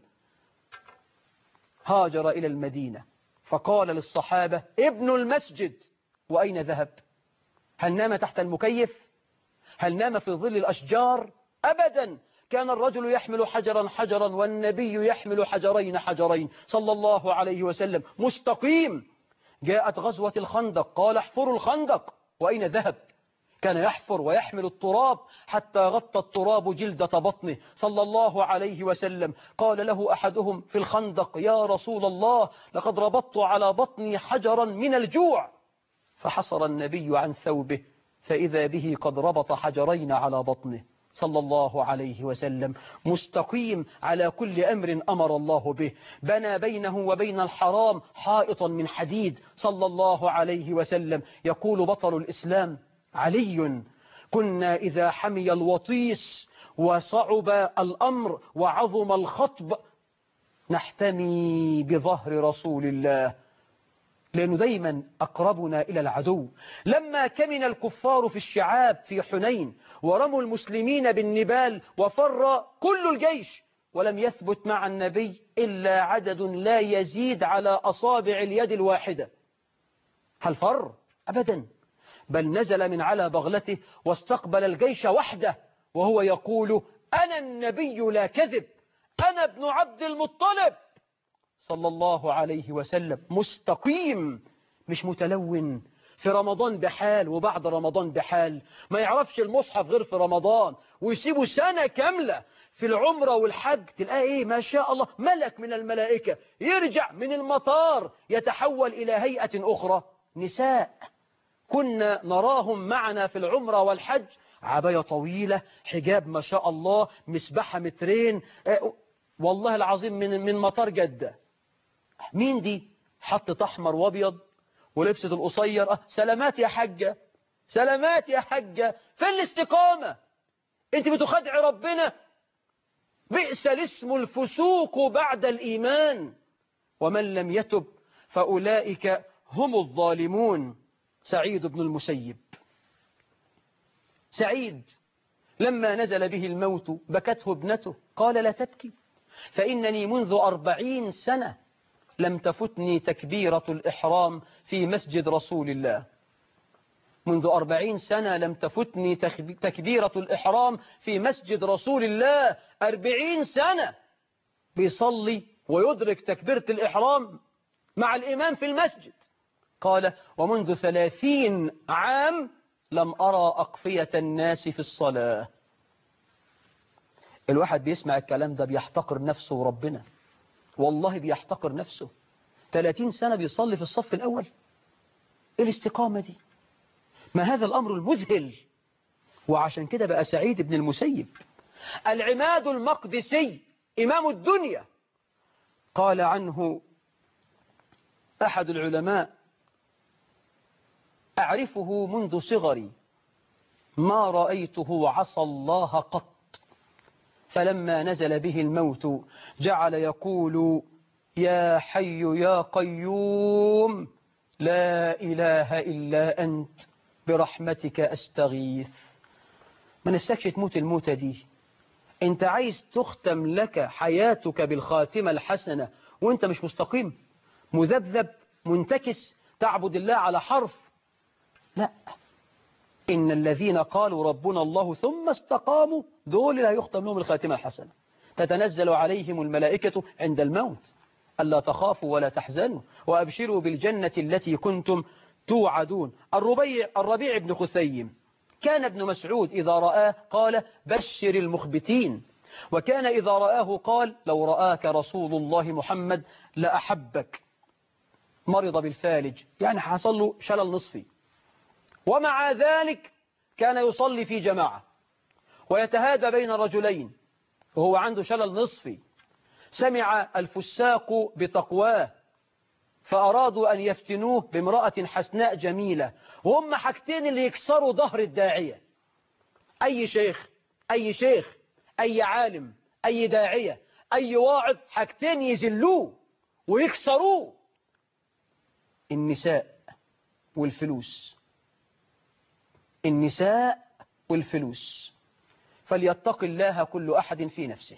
هاجر إلى المدينة فقال للصحابة ابن المسجد، وأين ذهب؟ هل نام تحت المكيف؟ هل نام في ظل الأشجار؟ أبدا، كان الرجل يحمل حجرا حجرا والنبي يحمل حجرين حجرين صلى الله عليه وسلم، مستقيم. جاءت غزوة الخندق قال احفروا الخندق، وأين ذهب؟ كان يحفر ويحمل التراب حتى غطى التراب جلدة بطنه صلى الله عليه وسلم. قال له أحدهم في الخندق يا رسول الله لقد ربطت على بطني حجرا من الجوع، فحصر النبي عن ثوبه فإذا به قد ربط حجرين على بطنه صلى الله عليه وسلم، مستقيم على كل أمر أمر الله به. بنى بينه وبين الحرام حائطا من حديد صلى الله عليه وسلم. يقول بطل الإسلام علي كنا إذا حمي الوطيس وصعب الأمر وعظم الخطب نحتمي بظهر رسول الله، لأنه دايما أقربنا إلى العدو. لما كمن الكفار في الشعاب في حنين ورموا المسلمين بالنبال وفر كل الجيش ولم يثبت مع النبي إلا عدد لا يزيد على أصابع اليد الواحدة، هل فر؟ أبدا، بل نزل من على بغلته واستقبل الجيش وحده وهو يقول أنا النبي لا كذب، أنا ابن عبد المطلب صلى الله عليه وسلم، مستقيم مش متلون. في رمضان بحال وبعد رمضان بحال، ما يعرفش المصحف غير في رمضان ويسيبه سنة كاملة. في العمرة والحج تلقاه ايه ما شاء الله ملك من الملائكة، يرجع من المطار يتحول إلى هيئة أخرى. نساء كنا نراهم معنا في العمرة والحج عباية طويلة، حجاب ما شاء الله، مسبحة مترين، والله العظيم من مطار جدة. مين دي؟ حطت أحمر وابيض ولبست القصير، سلامات يا حجة، سلامات يا حجة. فين الاستقامة؟ انت بتخدع ربنا. بئس الاسم الفسوق بعد الإيمان ومن لم يتب فأولئك هم الظالمون. سعيد بن المسيب، سعيد لما نزل به الموت بكته ابنته، قال لا تبكي فإنني منذ 40 سنة لم تفتني تكبيرة الإحرام في مسجد رسول الله. منذ 40 سنة لم تفتني تكبيرة الإحرام في مسجد رسول الله. 40 سنة بيصلي ويدرك تكبيرة الإحرام مع الإمام في المسجد. قال ومنذ 30 عام لم أرى أقفية الناس في الصلاة. الواحد بيسمع الكلام ده بيحتقر نفسه وربنا، والله بيحتقر نفسه. 30 سنة بيصلي في الصف الأول، الاستقامة دي، ما هذا الأمر المذهل. وعشان كده بقى سعيد بن المسيب العماد المقدسي إمام الدنيا. قال عنه أحد العلماء أعرفه منذ صغري ما رأيته عصى الله قط، فلما نزل به الموت جعل يقول يا حي يا قيوم لا إله إلا أنت برحمتك أستغيث. ما نفسكش تموت الموتة دي، انت عايز تختم لك حياتك بالخاتمة الحسنة وانت مش مستقيم، مذبذب منتكس، تعبد الله على حرف. لا، إن الذين قالوا ربنا الله ثم استقاموا دول لا يختم لهم الخاتمة الحسنة. تتنزل عليهم الملائكة عند الموت ألا تخافوا ولا تحزنوا وأبشروا بالجنة التي كنتم توعدون. الربيع بن خثيم كان ابن مسعود إذا رآه قال بشر المخبتين، وكان إذا رآه قال لو رآك رسول الله محمد لأحبك. مرض بالفالج، يعني حصل له شلل نصفي، ومع ذلك كان يصلي في جماعة ويتهادى بين رجلين وهو عنده شلل نصفي. سمع الفساق بتقواه فأرادوا أن يفتنوه بامرأة حسناء جميلة، وهم حاجتين اللي يكسروا ظهر الداعية. أي شيخ أي عالم أي داعية أي واعظ، حاجتين يذلوه ويكسروه: النساء والفلوس. النساء والفلوس. فليتق الله كل أحد في نفسه.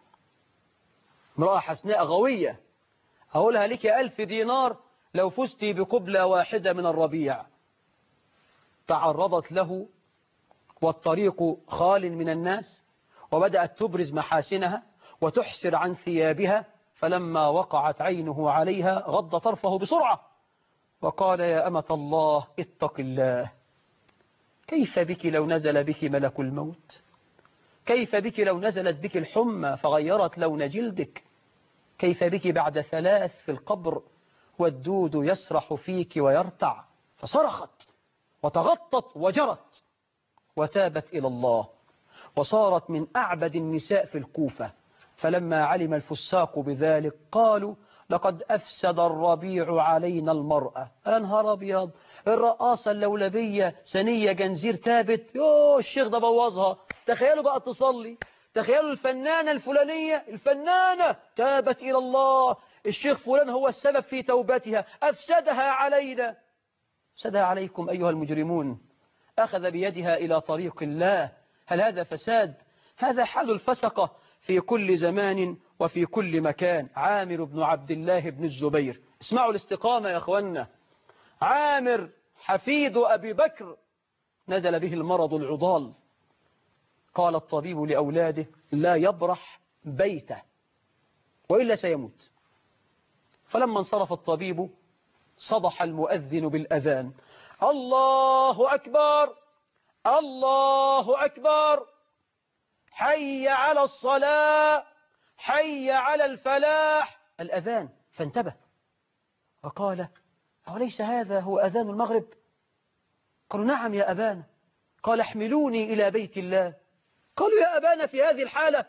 امرأة حسناء غوية أقولها لك 1000 دينار لو فزتي بقبلة واحدة من الربيع. تعرضت له والطريق خال من الناس، وبدأت تبرز محاسنها وتحسر عن ثيابها، فلما وقعت عينه عليها غض طرفه بسرعة وقال: يا أمة الله اتق الله، كيف بك لو نزل بك ملك الموت؟ كيف بك لو نزلت بك الحمى فغيرت لون جلدك؟ كيف بك بعد 3 في القبر والدود يسرح فيك ويرتع؟ فصرخت وتغطت وجرت وتابت إلى الله، وصارت من أعبد النساء في الكوفة. فلما علم الفساق بذلك قالوا: لقد أفسد الربيع علينا المرأة. أنهار أبيض، الرقاصة اللولبية سنية جنزير تابت، يوه الشيخ ده بوظها. تخيلوا بقى تصلي، تخيلوا الفنانة الفلانية الفنانة تابت إلى الله، الشيخ فلان هو السبب في توبتها، أفسدها علينا. أفسدها عليكم أيها المجرمون، أخذ بيدها إلى طريق الله. هل هذا فساد؟ هذا حال الفسقة في كل زمان وفي كل مكان. عامر بن عبد الله بن الزبير، اسمعوا الاستقامة يا أخوانا. عامر حفيد أبي بكر نزل به المرض العضال، قال الطبيب لأولاده: لا يبرح بيته وإلا سيموت. فلما انصرف الطبيب صدح المؤذن بالأذان: الله أكبر الله أكبر، حي على الصلاة، حي على الفلاح. الأذان. فانتبه وقال: أوليس هذا هو أذان المغرب؟ قالوا: نعم يا أبانا. قال: احملوني إلى بيت الله. قالوا: يا أبانا في هذه الحالة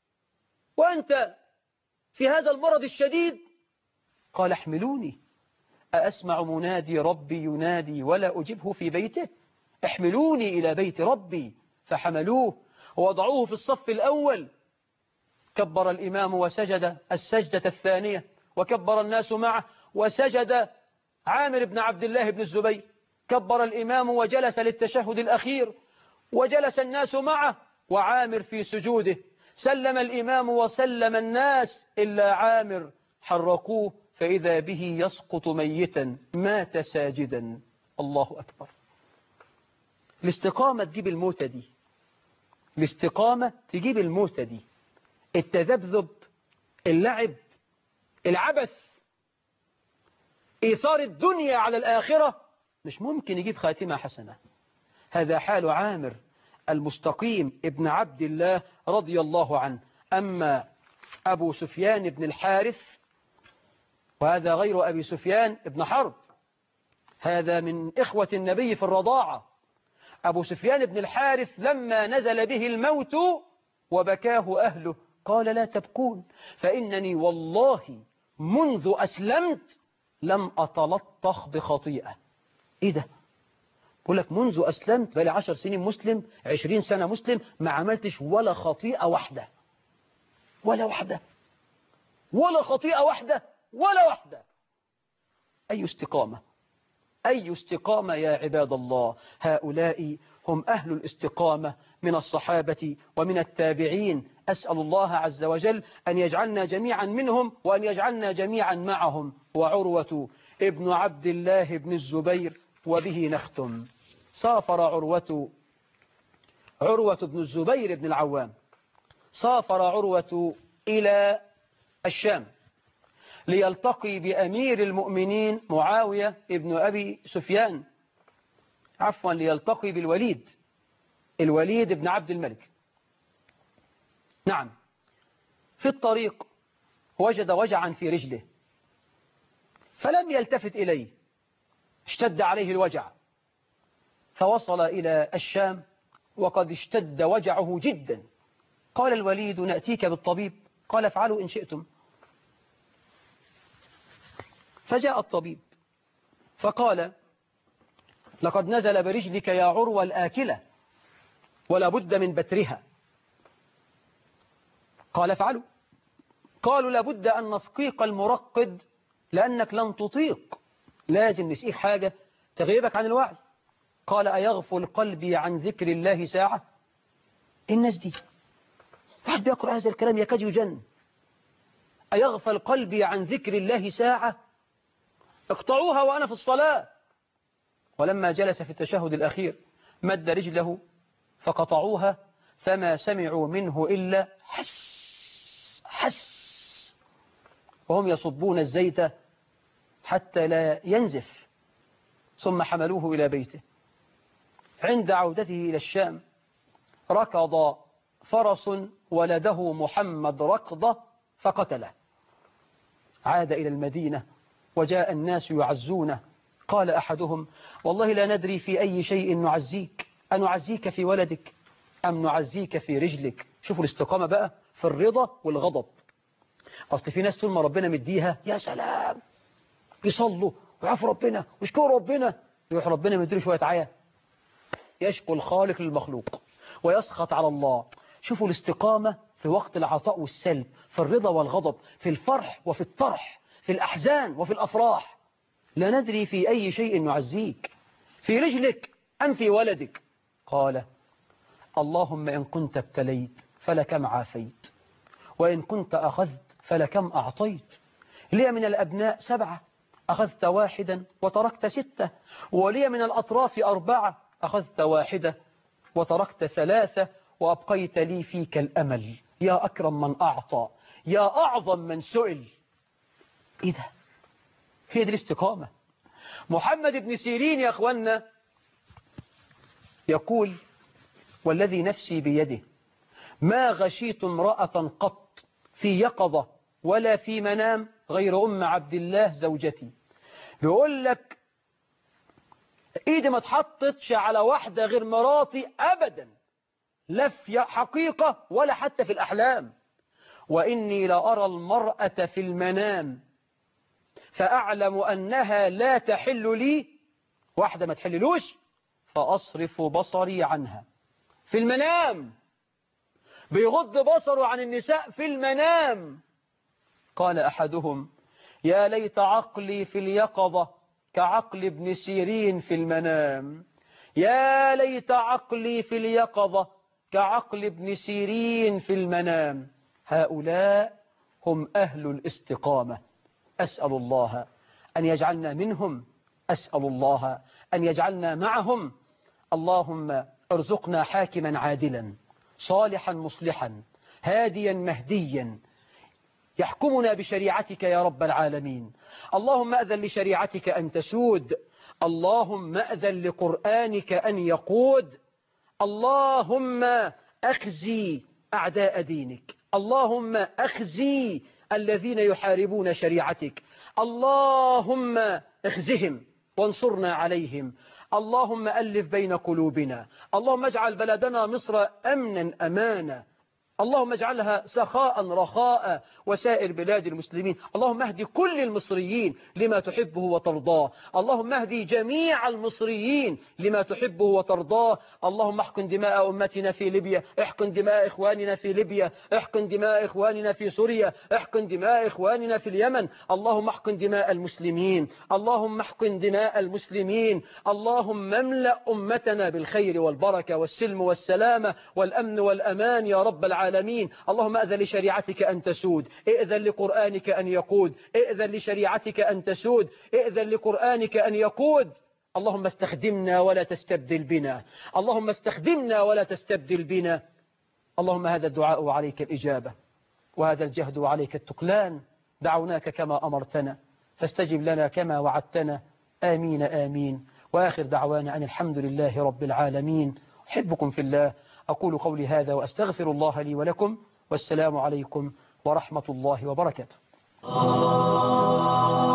وأنت في هذا المرض الشديد؟ قال: احملوني، أأسمع منادي ربي ينادي ولا أجبه في بيته؟ احملوني إلى بيت ربي. فحملوه ووضعوه في الصف الأول. كبر الإمام وسجد السجدة الثانية وكبر الناس معه، وسجد عامر بن عبد الله بن الزبير. كبر الإمام وجلس للتشهد الأخير وجلس الناس معه وعامر في سجوده. سلم الإمام وسلم الناس إلا عامر، حرقوه فإذا به يسقط ميتا، مات ساجدا. الله أكبر. الاستقامة تجيب الموتة دي، الاستقامة تجيب الموتة دي. التذبذب، اللعب، العبث، إيثار الدنيا على الآخرة مش ممكن يجيب خاتمة حسنة. هذا حال عامر المستقيم ابن عبد الله رضي الله عنه. أما أبو سفيان بن الحارث، وهذا غير أبي سفيان بن حرب، هذا من إخوة النبي في الرضاعة. أبو سفيان بن الحارث لما نزل به الموت وبكاه أهله قال: لا تبكون، فإنني والله منذ أسلمت لم أتلطخ بخطيئة. إيه ده؟ بقول لك منذ أسلمت، بقالي 10 سنين مسلم، 20 سنة مسلم، ما عملتش ولا خطيئة واحدة، ولا واحدة، ولا خطيئة واحدة، ولا واحدة. أي استقامة، أي استقامة يا عباد الله. هؤلاء هم أهل الاستقامة من الصحابة ومن التابعين. أسأل الله عز وجل أن يجعلنا جميعا منهم وأن يجعلنا جميعا معهم. وعروة ابن عبد الله بن الزبير، وبه نختم. سافر عروة بن الزبير بن العوام، سافر عروة إلى الشام ليلتقي بأمير المؤمنين معاوية ابن أبي سفيان، ليلتقي بالوليد، الوليد بن عبد الملك. نعم، في الطريق وجد وجعا في رجله فلم يلتفت إليه، اشتد عليه الوجع فوصل إلى الشام وقد اشتد وجعه جدا. قال الوليد نأتيك بالطبيب، قال افعلوا إن شئتم. فجاء الطبيب فقال لقد نزل برجلك يا عروة الآكلة ولا بد من بترها. قال افعلوا. قالوا لابد أن نسقيك المرقد لأنك لن تطيق، لازم نسقيك حاجة تغيبك عن الوعي. قال أيغفل قلبي عن ذكر الله ساعة؟ الناس دي واحد بيقرأ هذا الكلام يكاد يجن. أيغفل قلبي عن ذكر الله ساعة؟ اقطعوها وأنا في الصلاة. ولما جلس في التشهد الأخير مد رجله فقطعوها فما سمعوا منه إلا حس حس وهم يصبون الزيت حتى لا ينزف، ثم حملوه إلى بيته. عند عودته إلى الشام ركض فرس ولده محمد ركضه فقتله. عاد إلى المدينة وجاء الناس يعزونه. قال أحدهم والله لا ندري في أي شيء نعزيك، أنعزيك في ولدك أم نعزيك في رجلك؟ شوفوا الاستقامة بقى في الرضا والغضب. أصل في ناس طول ما ربنا مديها يا سلام يصلوا ويعفوا ربنا ويشكروا ربنا، يروح ربنا مديله شوية عيا يشكو الخالق للمخلوق ويسخط على الله. شوفوا الاستقامة في وقت العطاء والسلب، في الرضا والغضب، في الفرح وفي الطرح، في الأحزان وفي الأفراح. لا ندري في أي شيء نعزيك، في رجلك أم في ولدك؟ قال اللهم إن كنت ابتليت فلكم عافيت، وإن كنت أخذت فلكم أعطيت. لي من الأبناء 7 أخذت 1 وتركت 6، ولي من الأطراف 4 أخذت 1 وتركت 3، وأبقيت لي فيك الأمل يا أكرم من أعطى يا أعظم من سئل. إيه ده؟ هي دي الاستقامة. محمد بن سيرين يا أخوانا يقول والذي نفسي بيده ما غشيت امرأة قط في يقظة ولا في منام غير أم عبد الله زوجتي. بيقول لك إيدي ما اتحطتش على واحدة غير مراتي أبدا، لا في حقيقة ولا حتى في الأحلام. وإني لأرى المرأة في المنام فأعلم أنها لا تحل لي، واحدة ما تحللوش، فأصرف بصري عنها. في المنام بيغض بصره عن النساء في المنام. قال أحدهم يا ليت عقلي في اليقظة كعقل ابن سيرين في المنام، يا ليت عقلي في اليقظة كعقل ابن سيرين في المنام. هؤلاء هم أهل الاستقامة. أسأل الله أن يجعلنا منهم، أسأل الله أن يجعلنا معهم. اللهم ارزقنا حاكما عادلا صالحا مصلحا هاديا مهديا يحكمنا بشريعتك يا رب العالمين. اللهم أذن لشريعتك أن تسود، اللهم أذن لقرآنك أن يقود، اللهم أخزي أعداء دينك، اللهم أخزي الذين يحاربون شريعتك، اللهم اخزهم وانصرنا عليهم. اللهم ألف بين قلوبنا، اللهم اجعل بلدنا مصر أمنا أمانا، اللهم اجعلها سخاء رخاء وسائر بلاد المسلمين. اللهم اهدي كل المصريين لما تحبه وترضاه، اللهم اهدي جميع المصريين لما تحبه وترضاه. اللهم احقن دماء أمتنا في ليبيا، احقن دماء إخواننا في ليبيا، احقن دماء إخواننا في سوريا، احقن دماء إخواننا في اليمن. اللهم احقن دماء المسلمين، اللهم احقن دماء المسلمين. اللهم املأ أمتنا بالخير والبركة والسلم والسلامة والأمن والأمان يا رب العالمين. اللهم أذن لشريعتك أن تسود، ائذن لقرآنك أن يقود، ائذن لشريعتك أن تسود، ائذن لقرآنك أن يقود. اللهم استخدمنا ولا تستبدل بنا، اللهم استخدمنا ولا تستبدل بنا. اللهم هذا الدعاء وعليك الإجابة، وهذا الجهد وعليك التكلان. دعوناك كما أمرتنا فاستجب لنا كما وعدتنا. آمين آمين. وآخر دعوانا أن الحمد لله رب العالمين. أحبكم في الله. أقول قولي هذا وأستغفر الله لي ولكم، والسلام عليكم ورحمة الله وبركاته.